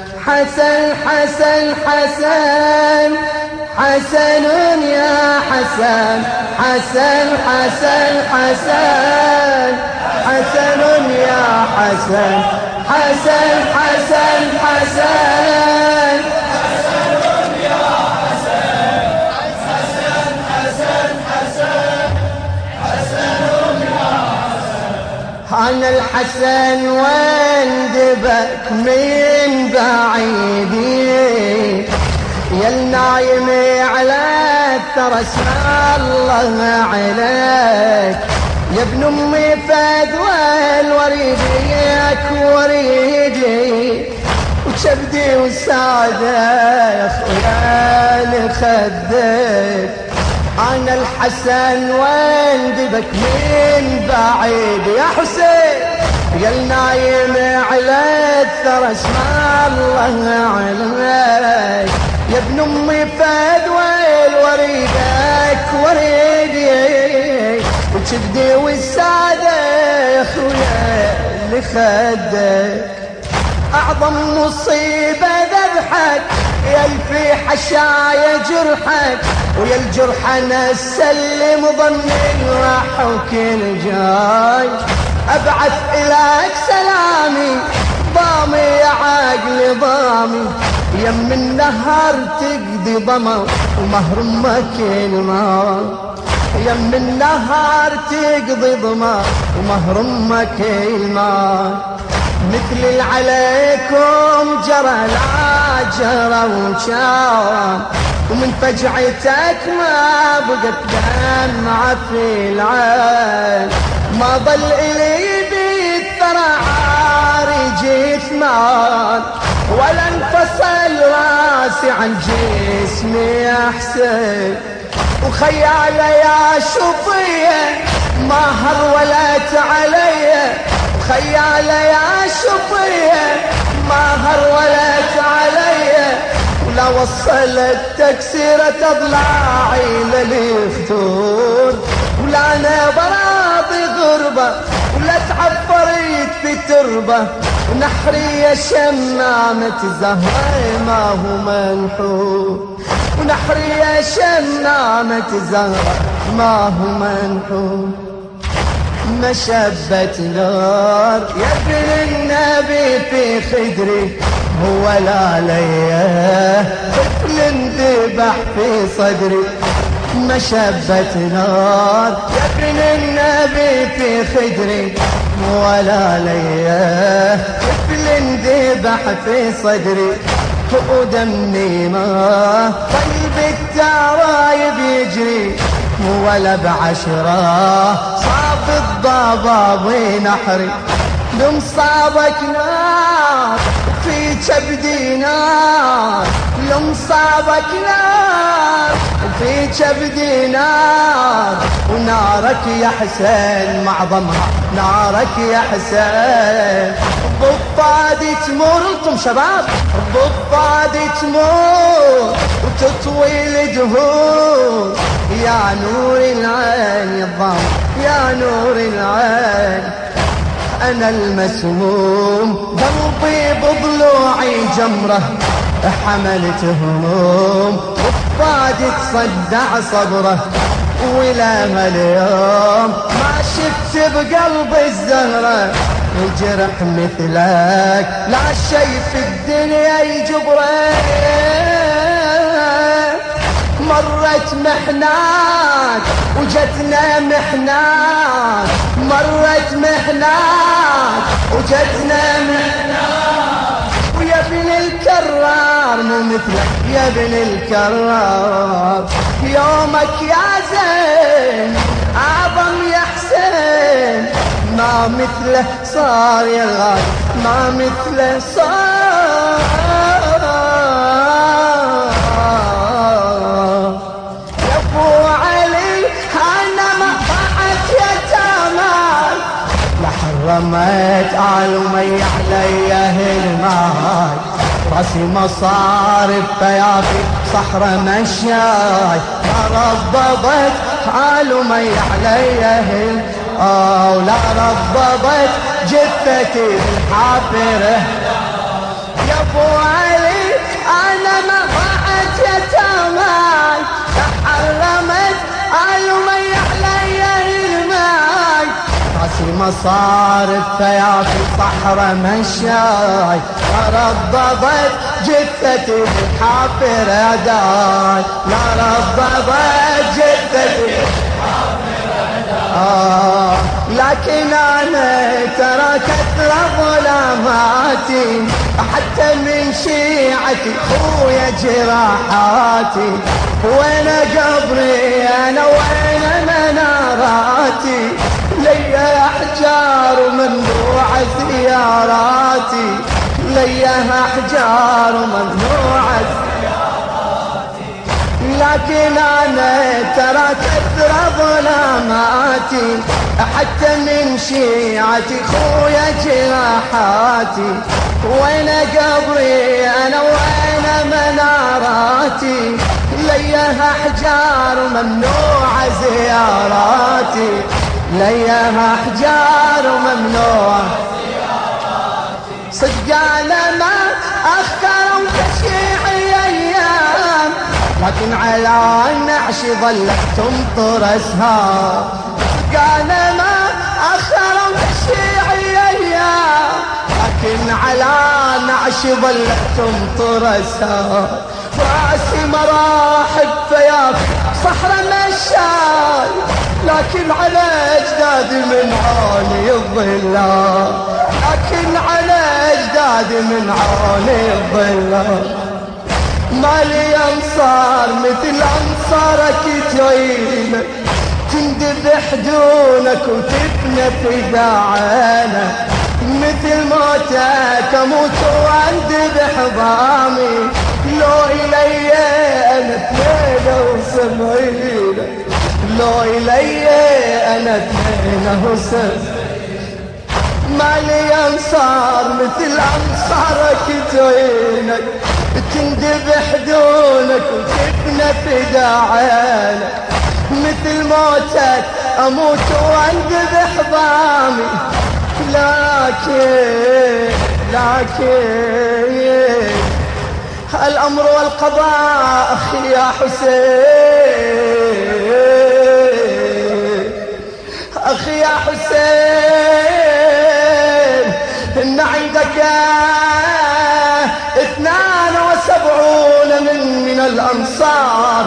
حسن حسن حسن حسن يا حسن حسن حسن حسن حسن يا حسن حسن حسن حسن حسن يا حسن حسن حسن حسن حسن يا حسن. أنا الحسن واندبك من بعيدي يا النايم على الثرى اسم الله عليك يا ابن امي فدوى الوريديك وريدي وشبدي والسعادة يا اخويا لخدك. انا الحسن واندبك من بعيد يا حسين يا النايم على الثرى اسم الله عليك يا ابن امي فدوى الوريدك وريدي وشبدي والسعادة يا اخويا لخدك. اعظم مصيبة ذبحك يا الفي حشايا جرحك ويا الجرح انا اسلم ظني راح وكل جاي ابعث اليك سلامي ضامي يا عقلي ضامي يم النهر تقضي ضمر ومهر امك الماء يم النهر تقضي ضمر ومهر امك الماء. مثل اللي عليكم جرى لا جرى وكان ومن فجعتك ما بقت دمعة في العين ما ضل إلي بالثرى عاري جثمان ولا انفصل راسي عن جسمي يا حسين وخيالة يا شفية ما هرولت علي خيالة يا شفية ما هرولت علي ولا وصلت تكسيرة اضلاعي للفتور ولا انا براضي غربة ولا تعفريت في تربة ونحري يا شمامة زهرة ما هو منحور ونحري يا شمامة زهرة ما هو منحور. مشبة نار يا ابن النبي في خدري هو لا ليه طفل انذبح في صدري مشبة نار يا ابن النبي في خدري ولا ليه طفل انذبح في صدري ودمي ما قلب الترايب يجري ولا بعشرة صاب الضباب نحري لمصابك نار في كبدي نار لمصابك نار في كبدي نار ونارك يا حسين معظمها نارك يا حسين بالطادي تمر انتم شباب بالطادي تمر وتطوي الدهور يا نور العين يا الضم يا نور العين. أنا المسموم قلبي بضلوعي جمرة حملت هموم والطادي تصدع صدره ولا اليوم ما شفت بقلبي الزهرة وجرح مثلك لا شي في الدنيا يجبره. مرت محنات وجتنا محنات مرت محنات وجتنا محنات ويا ابن الكرار مو مثلك يا ابن الكرار يومك يا زين أعظم يا حسين ما مثله صار يا غالي ما مثله صار يا ابو علي انا ما ضاعت يتامى لحرمت علمي علي هالماي راسي مصارف فيافي صحرا مشاي ربضت علمي علي هال ولا ربضت جثتي بالحافرة يا ابو صار الثياب في صحراء مشاي ربضت جثتي بالحافر أداي لا ربضت جثتي لكن أنا ترى كثر ظلاماتي حتى من شيعتي خويا جراحاتي وين قبري أنا وين مناراتي ليا أحجار وممنوع زياراتي ليا أحجار وممنوع لكن أنا ترى كثر ظلاماتي حتى من شيعتي خويا جراحاتي وين قبري أنا وين مناراتي ليا أحجار ممنوع زياراتي ليا أحجار ممنوع صدق أنا ما أختاروا تشيعي أيام لكن على النعش ظلت تمطر أسهار أنا ما أختاروا تشيعي أيام لكن على نعش ظلت تمطر أسهار راسي مراحب فيا صحراء مشاي لكن على أجدادي من عوني الظلال لكن على أجدادي من عوني الظلال مالي أنصار مثل أنصارك تعينك تندبح دونك وتفنى فداعانك مثل موتك أموت واندبح ضامي لو إلي أنا 72 لو إلي أنا 72 مالي أنصار مثل أنصارك تعينك تندبح دونك وتفنى فداعانك مثل موتك أموت واندبح ضامي لكن الأمر والقضاء أخي يا حسين أخي يا حسين إن عندك 72 من الأنصار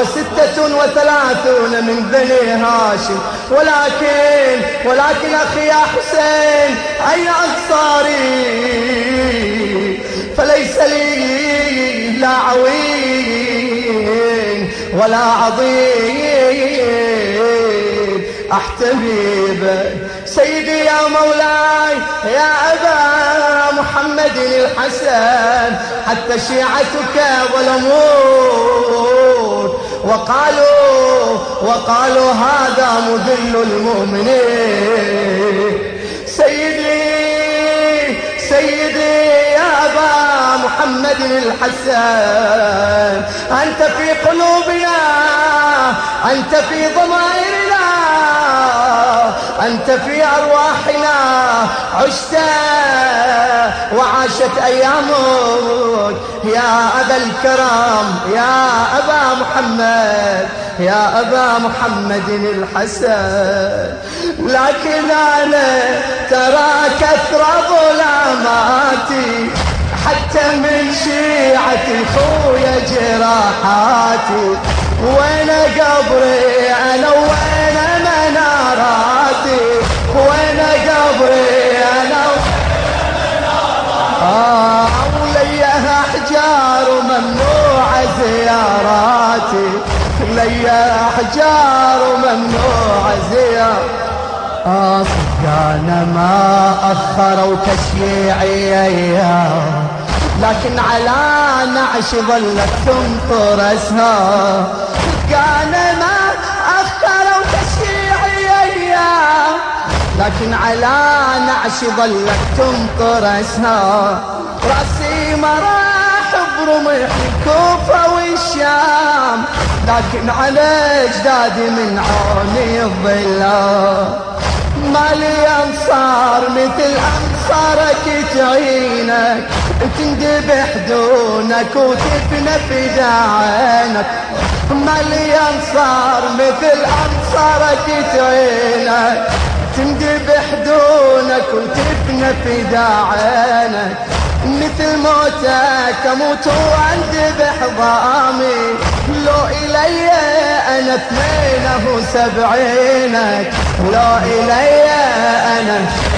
و36 من بني هاشم ولكن أخي يا حسين أي أنصاري فليس لي لا عوين ولا عظيم أحتمي به سيدي يا مولاي يا أبا محمد الحسن حتى شيعتك ظلمون وقالوا هذا مذل المؤمنين سيدي يا أبا محمد الحسن أنت في قلوبنا أنت في ضمائرنا أنت في أرواحنا عشت وعاشت أيامك يا أبا الكرام يا أبا محمد يا أبا محمد الحسن لكن أنا ترى كثر ظلاماتي حتى من شيعتي خويا جراحاتي وين قبري أنا وين مناراتي وين قبري أنا وليها أحجار وممنوع زياراتي ليها أحجار وممنوع زياراتي صدقانا ما أخروا تشييعي أيام لكن على نعش ظلت تمطر أسهار صدقانا ما أخروا تشييعي أيام لكن على نعش ظلت تمطر أسهار رأسي مراح برمح الكوفة والشام لكن على أجدادي من عوني الظلال مالي أنصار مثل أنصارك تعينك تندبح دونك وتفنى فداعانك مالي أنصار مثل أنصارك تعينك تندبح دونك وتفنى في داعينك، مثل موتك اموت واندبح ضامي، لو الي انا 72، لو الي انا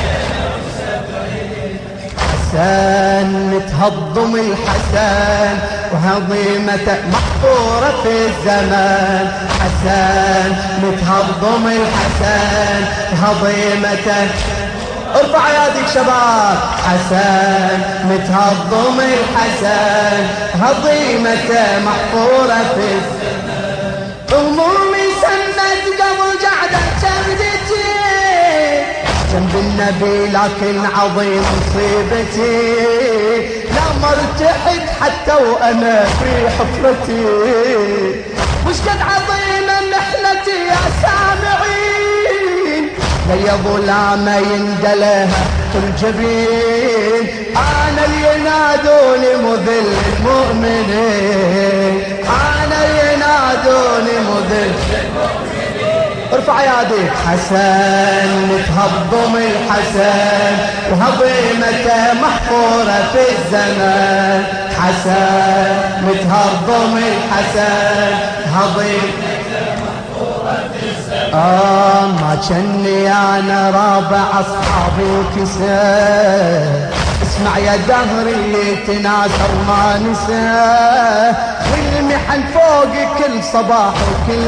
حسن متهضم الحسن وهضيمته محفورة في الزمان، حسن متهضم الحسن هضيمته، ارفع يدك شباب، حسن متهضم الحسن هضيمته محفورة في الزمان، همومي سمت قبل قعدة شردتي جنب النبي، لكن عظيم مصيبتي لا مرتحت حتى وانا في حفرتي، وش قد عظيمة محنتي يا سامعين، لي ظلامة يندلها كل جبين، انا اللي ينادوني مذل المؤمنين، انا اللي ينادوني مذل المؤمنين، ارفع يديك، حسن متهضم الحسن وهضيمته محفورة في الزمان، حسن متهضم الحسن هضيمته محفورة في الزمان، ما جني انا رابع اصحابي وكساء، اسمع يا دهر اللي تناثر ما نساه، والمحن فوق كل صباح وكل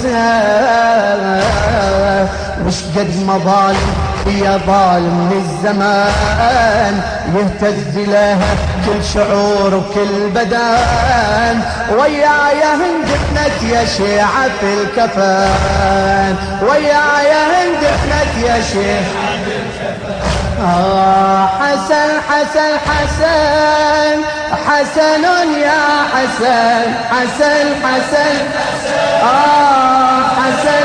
مساء، وش قد ما ظالم يا ظالم من الزمان، يهتز لها كل شعور وكل بدن، ويايا هندفنت يا شيعة في الكفن، ويايا هندفنت يا شيعة في الكفن، حسن حسن حسن حسن يا حسن، حسن حسن حسن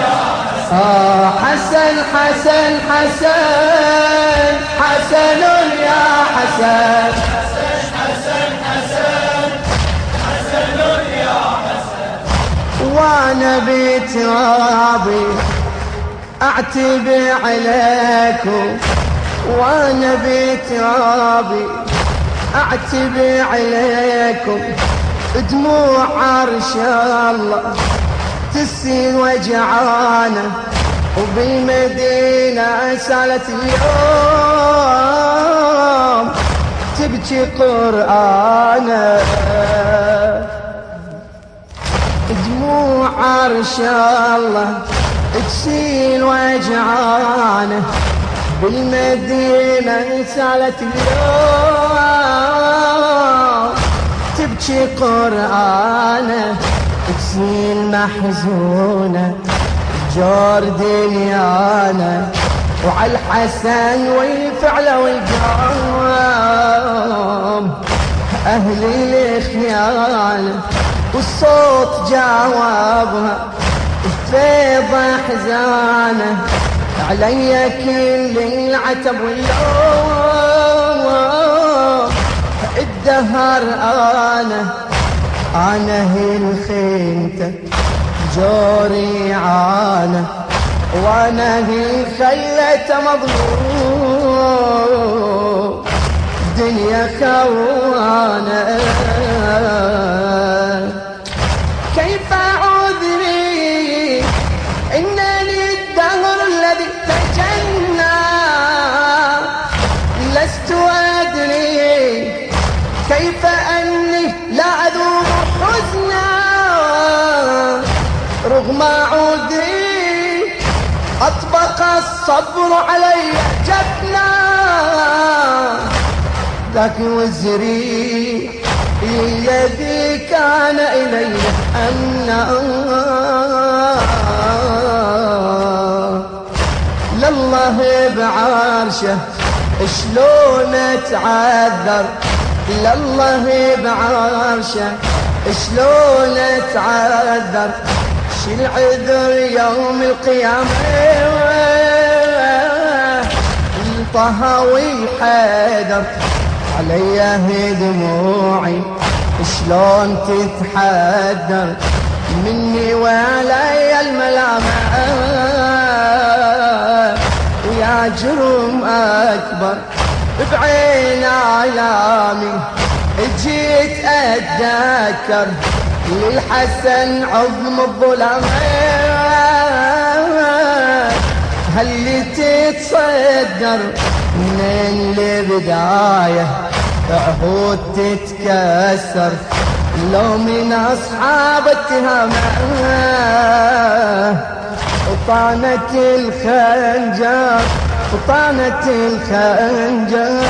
حسن حسن حسن حسن يا حسن، حسن حسن حسن يا حسن، وانا بترابي اعتبي عليكم، وانا بترابي اعتبي عليكم، دموع عرش الله تسيل وجعانه، وبالمدينة سالت اليوم تبكي قرآنه، دموع عرش الله تسيل وجعانه، بالمدينة سالت اليوم تبكي قرآنه، تسيل محزونة جور دنيانا، وعلى الحسن والفعل والقام أهل الخيانة، والصوت جوابها فيض أحزانه، علي كل العتب واللوم، الدهر أنا هل خيمتك جوري عانه، وانا هل خليته مظلوم، دنيا خوانه، كيف عذري انني الدهر الذي تجنى، لست ادري كيف اني لا اذوق حزنا، رغم عودي أطبق الصبر علي جفنا، ذاك وزري الذي كان إلي أمنا، لله بعرشه شلون اتعذر، لله بعرشه شلون اتعذر، شيل عذر يوم القيامة، الطه والحيدر علي دموعي شلون تتحدر، مني وعلي الملامة، جرم أكبر بعين عالمي. جيت أتذكر للحسن عظم الظلام، هل تتصدر من البداية عهود تتكسر لو من أصحاب التهامة. وطانت الخنجر وطانت الخنجر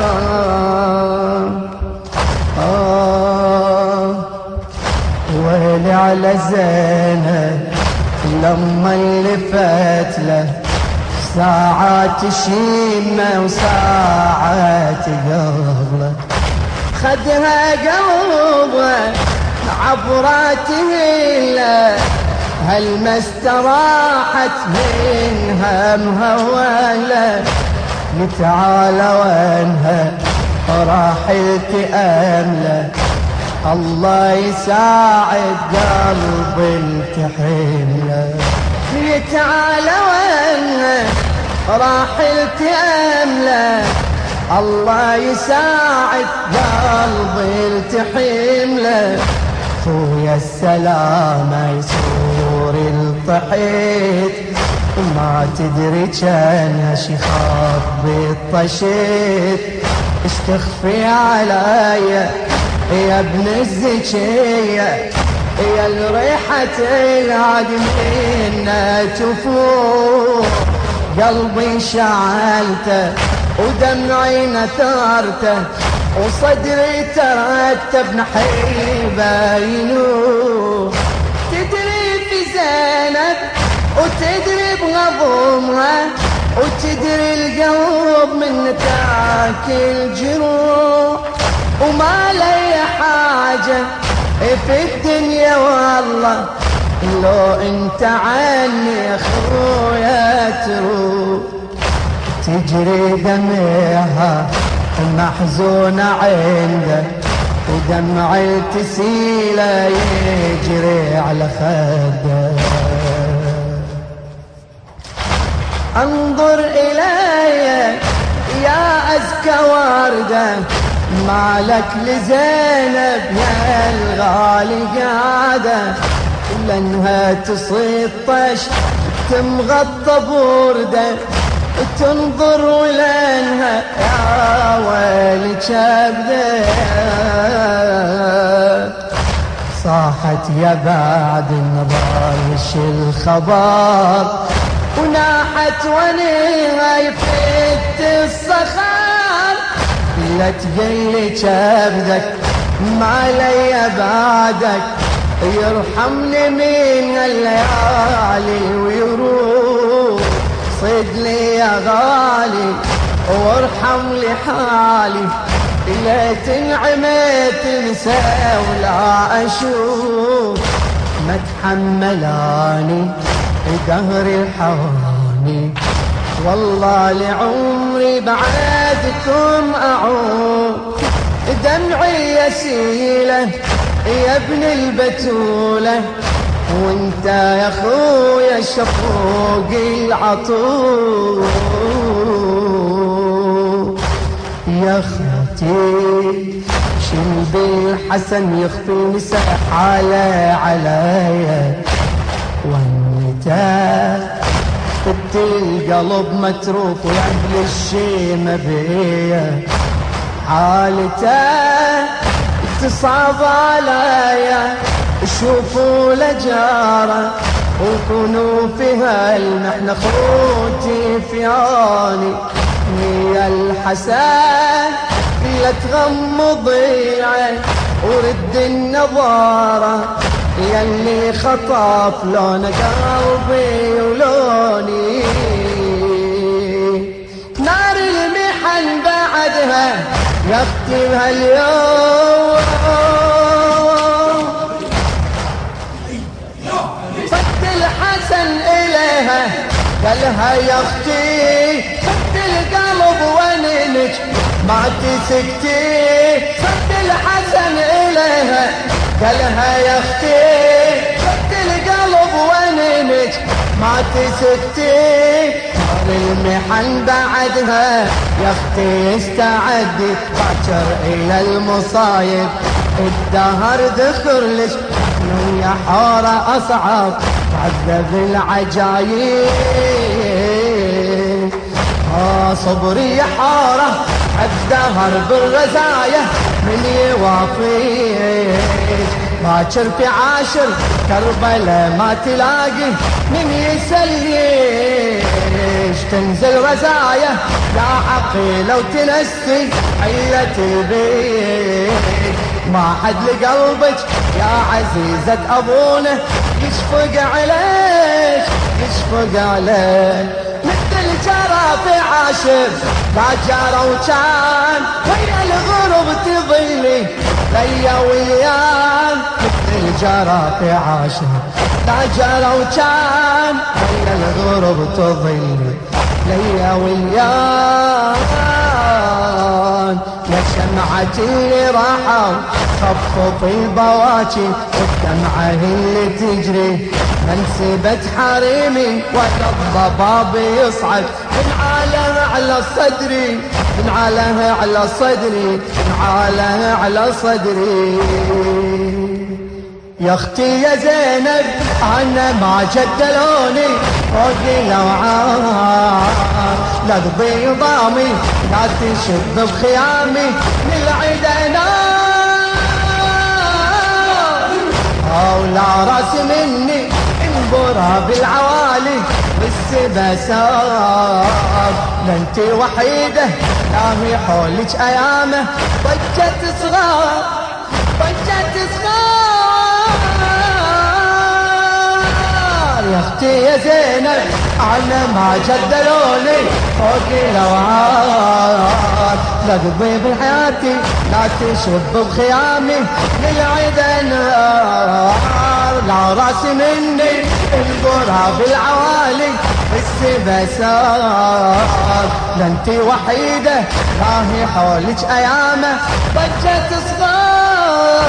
ويلي على زينب لما لفت له ساعات شيمة وساعات قبله. خدها قلبه عبراته له هل ما استراحت من همها ولا متعالى وينها راح التئام. الله يساعد قلب التحمله يتعالى وينها راح التئام. الله يساعد قلب التحمله. خويا السلامة يسور الطحيت وما تدري كانها شي خط طشيت. اش تخفي عليا يا ابن الزكية يا الريحة العادمين تفوق. قلبي شعلته ودمعي نثرته وصدري ترتب نحيبه ينوح. تدري في زينب وتدري بغضمها وتدري القلب من تاكل جروح. وما لي حاجة في الدنيا والله لو انت عني اخويا تروح. تجري دمعها محزونة عندك ودمع التسيلة يجري على خده. انظر إلي يا أزكى وردة مالك لزينب يا الغالي قاعدة لأنها تصيد طش تمغطى بوردة تنظر ولانها يا ويلي كبده. صاحت يا بعد النبايش الخبر وناحت ونيها يفت الصخر. لا تقلي كبدك ما لي بعدك يرحمني من الليالي ويروح. صد لي يا غالي وارحم لي حالي لا تنعمت تنسى ولا أشوف. ما تحملاني دهر الحواني والله لعمري بعدكم أعود. دمعي يسيله يا ابن البتولة وانت يا اخويا الشفوق العطوف. يا اختي شل بالحسن يخفي نساء عليا وانت خدت القلب متروك ويعدل الشيمة بيا. حالته تصعب عليا شوفوا لجارة وكونوا فيها المحنة خوتي في عاني. يا الحسن لا تغمضي عين ورد النظارة يلي خطف لون قلبي ولوني. نار المحن بعدها يختمها اليوم. صد الحسن إليها قالها يا اختي صد القلب وننك ما تسكتي. صد الحسن إليها قالها يا اختي صد القلب وننك ما تسكتي. المحن بعدها يا اختي استعدي باكر الى المصايب الدهر ذكرلش يا حارة اصعب تعذب العجايب صبري يا حارة الدهر بالرزايا من يوافيك باكر في عاشر كربلاء ما تلاقي من يسليش تنزل رزايا يا عقيلة وتنسي عيلة البيت ما حد لقلبك يا عزيزة أبونا يشفق عليك يشفق عليك مثل جرى في عاشر لا جرى وكان ويا الغرب تظلي ليا وياه مثل جرى في عاشر لا جرى وكان ويا الغرب تظلي ليا وياه يا شمعة اللي راحوا خفض البواكي والدمعة اللي تجري منسبة حريمي والضباب يصعد من عاله على صدري من عاله على صدري من عاله على صدري يا اختي يا زينب انا ما جدلوني فوق لوعان لا تضيع ضامي لا تشد بخيامي للعدنا ولا راس مني انبرى بالعوالي والسبا سار لانتي وحيدة لا هي حولك ايامه ضجت صغار ضجت صغار يا اختي يا زينب انا ما جدلوني فوق لوعان لا تضيع بحياتي لا تشب بخيامي للعيد نار لا راس مني القرى بالعوالي السبا سار لانتي وحيدة لا هي حولك ايامه ضجت صغار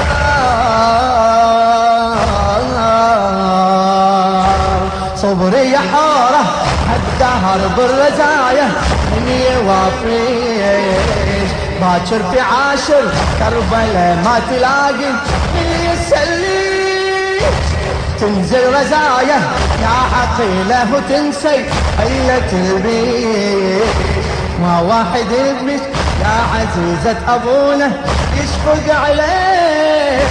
صبري يا حارة الدهر بالرزايا من يوافيش باكر في عاشر كربلاء ما تلاقي من يسليك تنزل رزايا يا عقيلة وتنسي عيلة البيت ما واحد يبني يا عزيزة أبونا يشفق عليه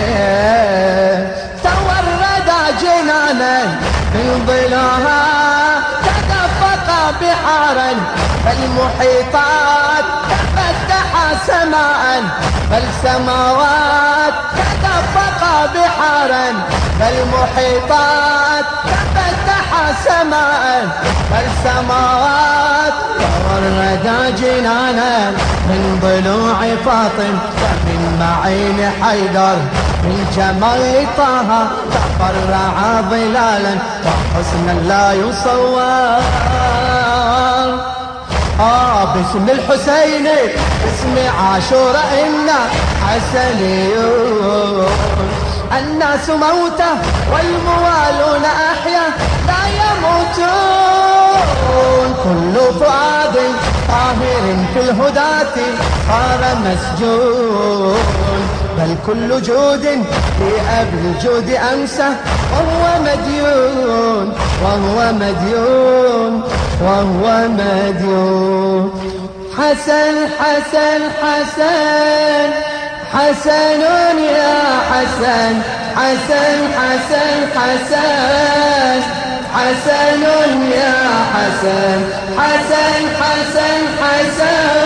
تورد جنانا من ضلوها تدفق بحارا فالمحيطات تفتح سماء فالسماوات تدفق بحارا فالمحيطات تفتح سماء فالسماوات تورد جنانا من ضلوع فاطم ومن معين حيدر من جمال طه تفرع ظلالا وحسنا لا يصور باسم الحسين اسم عاشور إنا حسنيون الناس موتى والموالون أحيا لا يموتون كل فؤاد طاهر في الهداة صار مسجون بل كل جود في أبل الجود أمسى وهو مديون وهو مديون وهو مديون حسن حسن حسن حسن يا حسن حسن حسن حسن حسن يا حسن حسن حسن حسن